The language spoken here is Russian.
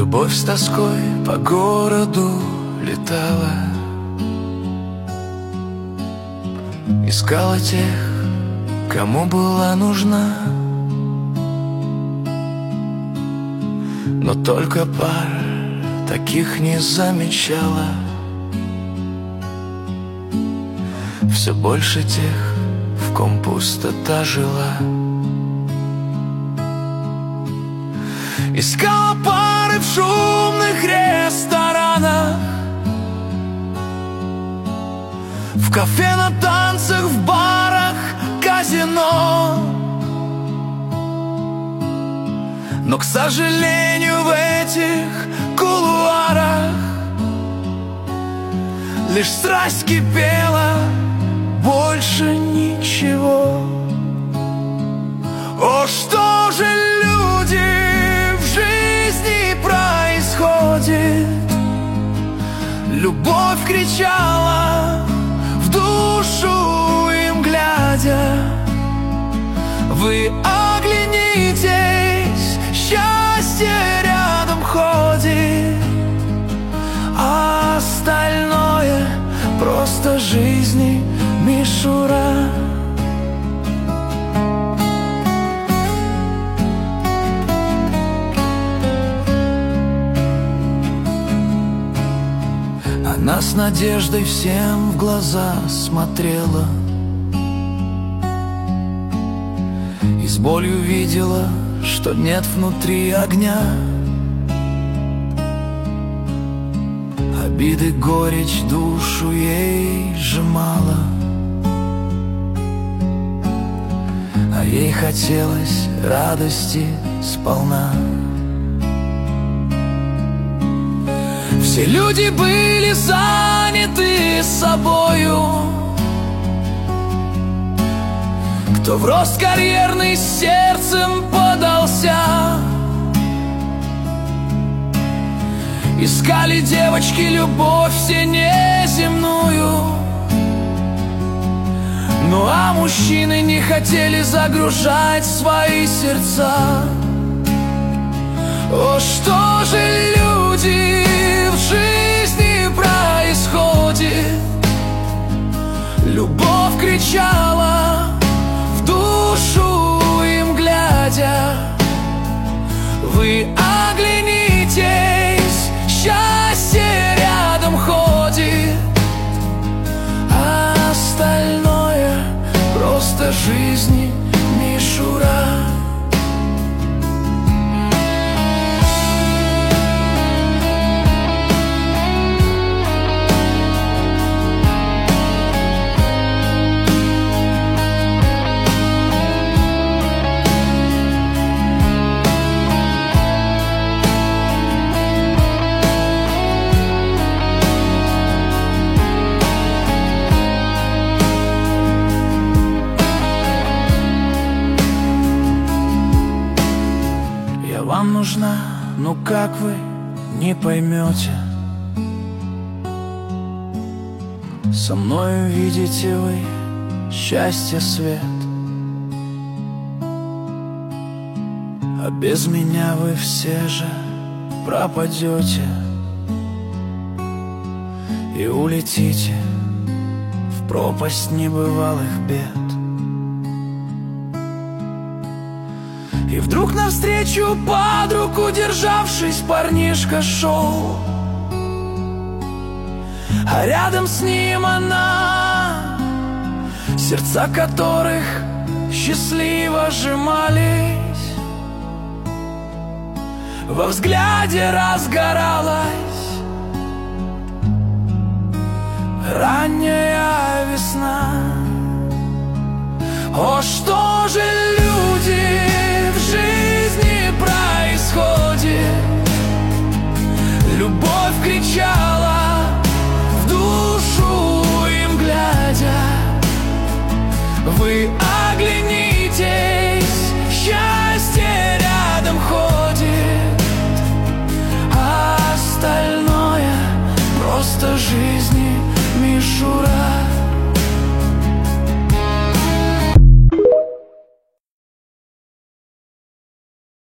Любовь с тоской по городу летала, искала тех, кому была нужна. Но только пар таких не замечала. Все больше тех, в ком пустота жила. Искала пары в шумных ресторанах, в кафе, на танцах, в барах, казино. Но, к сожалению, в этих кулуарах лишь страсть кипела, больше ничего. О, что же люди в жизни происходит? Любовь кричала в душу им глядя. Вы оглянитесь, счастье рядом ходит, а остальное просто жизни мишура. Она с надеждой всем в глаза смотрела и с болью видела, что нет внутри огня. Обиды, горечь душу ей сжимала, а ей хотелось радости сполна. Все люди были заняты собою, кто в рост карьерный сердцем подался. Искали девочки любовь все неземную, ну а мужчины не хотели загружать свои сердца. О, что же люди в жизни происходит? Любовь кричала в душу им глядя. Вы оглянитесь, счастье рядом ходит, а остальное просто жизни мишура. Вам нужна, ну как вы не поймете? Со мною видите вы счастье, свет, а без меня вы все же пропадете и улетите в пропасть небывалых бед. И вдруг навстречу под руку, державшись, парнишка шел, а рядом с ним она, сердца которых счастливо сжимались. Во взгляде разгоралась ранняя весна. О, что же люди в жизни происходит? Любовь кричала в душу им глядя. Вы